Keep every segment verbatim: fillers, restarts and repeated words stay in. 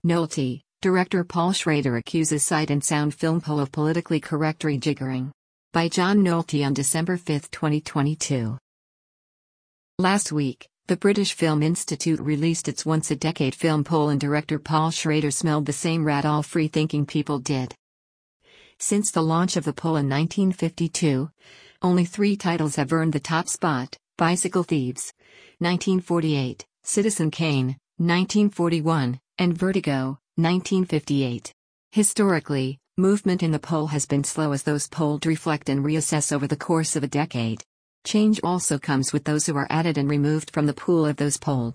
Nolte, director Paul Schrader accuses Sight and Sound film poll of politically correct rejiggering. By John Nolte on December fifth, twenty twenty-two. Last week, the British Film Institute released its once-a-decade film poll, and director Paul Schrader smelled the same rat all free-thinking people did. Since the launch of the poll in nineteen fifty-two, only three titles have earned the top spot: Bicycle Thieves, nineteen forty-eight, Citizen Kane, nineteen forty-one, and Vertigo, nineteen fifty-eight. Historically, movement in the poll has been slow as those polled reflect and reassess over the course of a decade. Change also comes with those who are added and removed from the pool of those polled.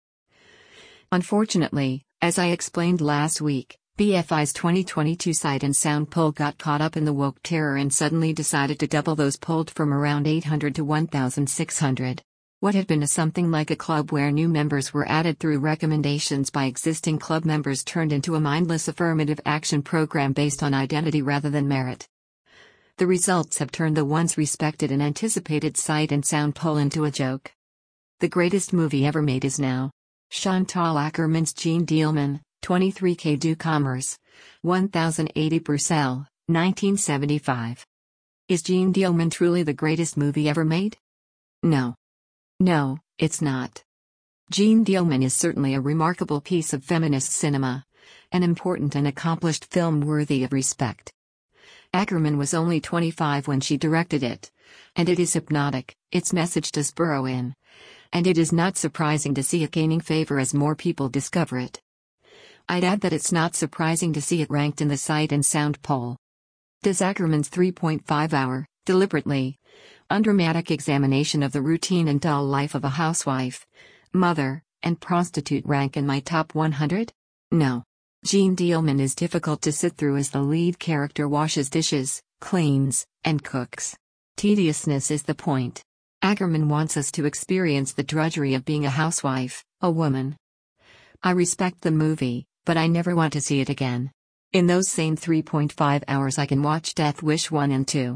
Unfortunately, as I explained last week, B F I's twenty twenty-two Sight and Sound poll got caught up in the woke terror and suddenly decided to double those polled from around eight hundred to one thousand six hundred. What had been a something like a club where new members were added through recommendations by existing club members turned into a mindless affirmative action program based on identity rather than merit. The results have turned the once respected and anticipated Sight and Sound poll into a joke. The greatest movie ever made is now Chantal Akerman's Jeanne Dielman, twenty-three Quai du Commerce, one thousand eighty Purcell, nineteen seventy-five. Is Jeanne Dielman truly the greatest movie ever made? No. No, it's not. Jeanne Dielman is certainly a remarkable piece of feminist cinema, an important and accomplished film worthy of respect. Akerman was only twenty-five when she directed it, and it is hypnotic. Its message does burrow in, and it is not surprising to see it gaining favor as more people discover it. I'd add that it's not surprising to see it ranked in the Sight and Sound poll. Does Akerman's three point five hour, deliberately undramatic examination of the routine and dull life of a housewife, mother, and prostitute rank in my top one hundred? No. Jeanne Dielman is difficult to sit through as the lead character washes dishes, cleans, and cooks. Tediousness is the point. Akerman wants us to experience the drudgery of being a housewife, a woman. I respect the movie, but I never want to see it again. In those same three point five hours I can watch Death Wish one and two.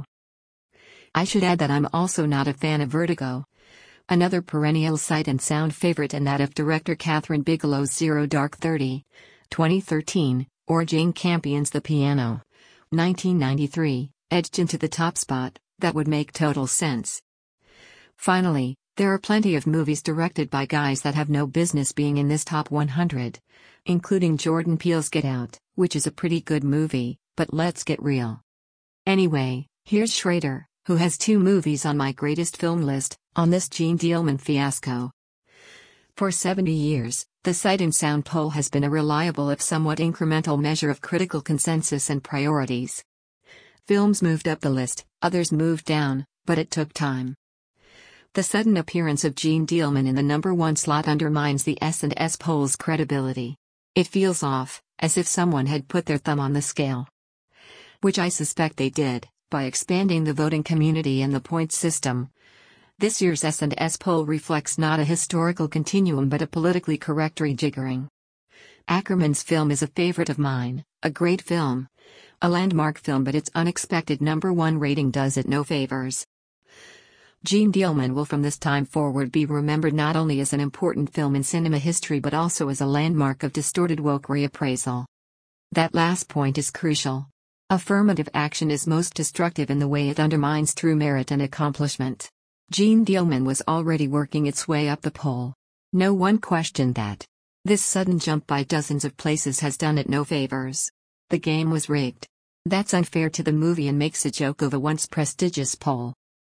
I should add that I'm also not a fan of Vertigo, another perennial Sight and Sound favorite, and that if director Kathryn Bigelow's Zero Dark Thirty, twenty thirteen, or Jane Campion's The Piano, nineteen ninety-three, edged into the top spot, that would make total sense. Finally, there are plenty of movies directed by guys that have no business being in this top one hundred, including Jordan Peele's Get Out, which is a pretty good movie, but let's get real. Anyway, here's Schrader, who has two movies on my greatest film list, on this Jeanne Dielman fiasco. For seventy years, the Sight and Sound poll has been a reliable if somewhat incremental measure of critical consensus and priorities. Films moved up the list, others moved down, but it took time. The sudden appearance of Jeanne Dielman in the number one slot undermines the S and S poll's credibility. It feels off, as if someone had put their thumb on the scale. Which I suspect they did, by expanding the voting community and the points system. This year's S and S poll reflects not a historical continuum but a politically correct rejiggering. Akerman's film is a favorite of mine, a great film. A landmark film, but its unexpected number one rating does it no favors. Jeanne Dielman will from this time forward be remembered not only as an important film in cinema history but also as a landmark of distorted woke reappraisal. That last point is crucial. Affirmative action is most destructive in the way it undermines true merit and accomplishment. Jeanne Dielman was already working its way up the poll. No one questioned that. This sudden jump by dozens of places has done it no favors. The game was rigged. That's unfair to the movie and makes a joke of a once prestigious poll.